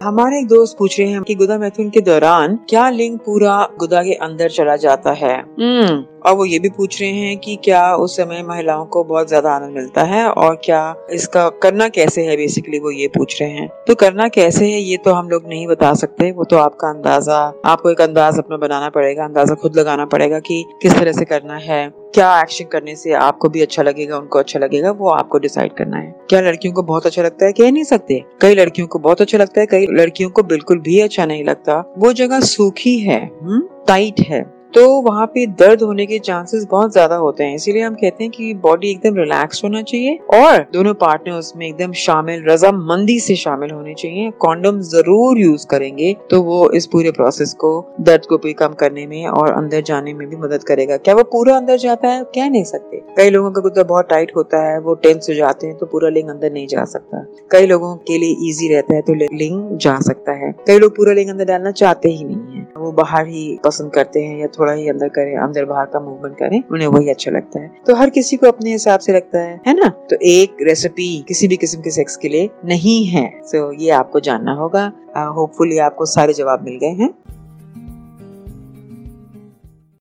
हमारे एक दोस्त पूछ रहे हैं कि गुदा मैथुन के दौरान क्या लिंग पूरा गुदा के अंदर चला जाता है। और वो ये भी पूछ रहे हैं कि क्या उस समय महिलाओं को बहुत ज्यादा आनंद मिलता है और क्या इसका करना कैसे है। बेसिकली वो ये पूछ रहे हैं। तो करना कैसे है ये तो हम लोग नहीं बता सकते, वो तो आपका अंदाजा, आपको एक अंदाज अपना बनाना पड़ेगा, अंदाजा खुद लगाना पड़ेगा कि किस तरह से करना है, क्या एक्शन करने से आपको भी अच्छा लगेगा, उनको अच्छा लगेगा, वो आपको डिसाइड करना है। क्या लड़कियों को बहुत अच्छा लगता है, कह नहीं सकते। कई लड़कियों को बहुत अच्छा लगता है, कई लड़कियों को बिल्कुल भी अच्छा नहीं लगता। वो जगह सूखी है, टाइट है, तो वहाँ पे दर्द होने के चांसेस बहुत ज्यादा होते हैं। इसीलिए हम कहते हैं कि बॉडी एकदम रिलैक्स होना चाहिए और दोनों पार्टनर उसमें एकदम शामिल, रजामंदी से शामिल होने चाहिए। कॉन्डम जरूर यूज करेंगे तो वो इस पूरे प्रोसेस को, दर्द को भी कम करने में और अंदर जाने में भी मदद करेगा। क्या वो पूरा अंदर जाता है, कह नहीं सकते। कई लोगों का गुदा बहुत टाइट होता है, वो टेंस हो जाते हैं तो पूरा लिंग अंदर नहीं जा सकता। कई लोगों के लिए इजी रहता है तो लिंग जा सकता है। कई लोग पूरा लिंग अंदर डालना चाहते ही नहीं है, वो बाहर ही पसंद करते हैं या थोड़ा ही अंदर करें, अंदर बाहर का मूवमेंट करें, उन्हें वही अच्छा लगता है। तो हर किसी को अपने हिसाब से लगता है ना। तो एक रेसिपी किसी भी किस्म के सेक्स के लिए नहीं है। तो ये आपको जानना होगा। होपफुली आपको सारे जवाब मिल गए हैं।